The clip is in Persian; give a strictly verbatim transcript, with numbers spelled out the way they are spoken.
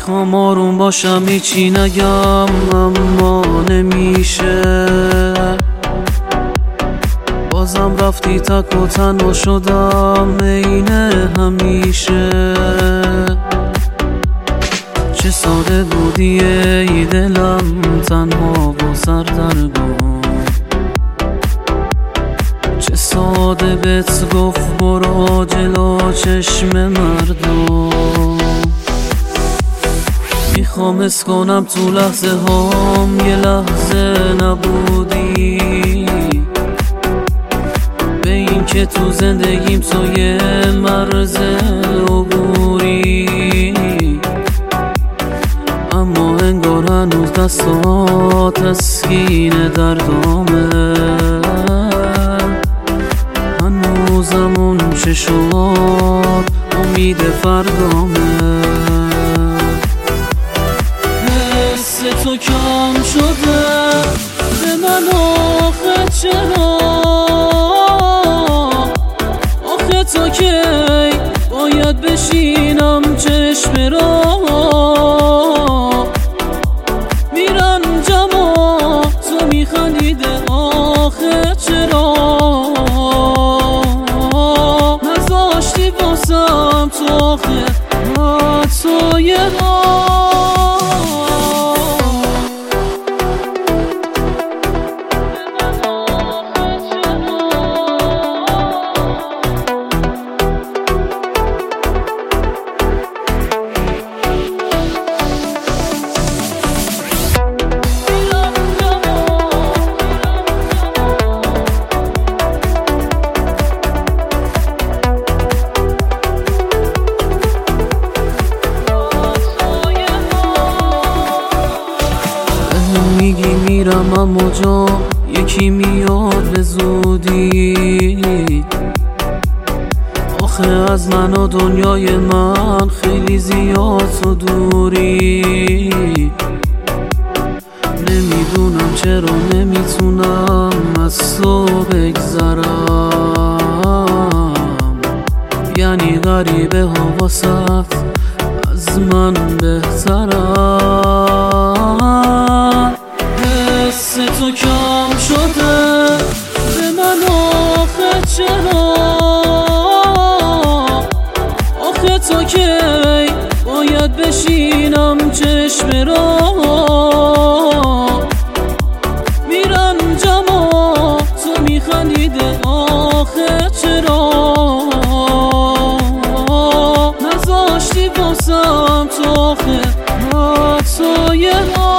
میخوام آروم باشم هیچی نگم اما نمیشه، بازم رفتی تک و تنها شدم عین همیشه. چه ساده بودی ای دلم تنها و سردرگم، چه ساده بهت گفت برو جلو چشم مردم. میخوام حس کنم تو لحظه هام یه لحظه نبودی، به این که تو زندگیم تو یه مرز عبوری، اما انگار هنوز دستات تسکین دردامه، هنوزم اون چشمات امید فردامه. حس تو کم شده به من آخه چرا، آخه تا کی باید بشینم چشم را میرنجم و تو میخندیده، آخه چرا نذاشتی واسم تو آخه حتی یه میگی میرم اما جا یکی میاد به زودی، آخه از من و دنیای من خیلی زیاد تو دوری. نمیدونم چرا نمیتونم از تو بگذرم، یعنی غریبه ها واسط از من بهترم. حس تو کم شده به من آخه چرا، آخه تا کی باید بشینم چشم را میرنجم و تو میخندیده، آخه چرا نذاشتی واسم تو آخه حتی یه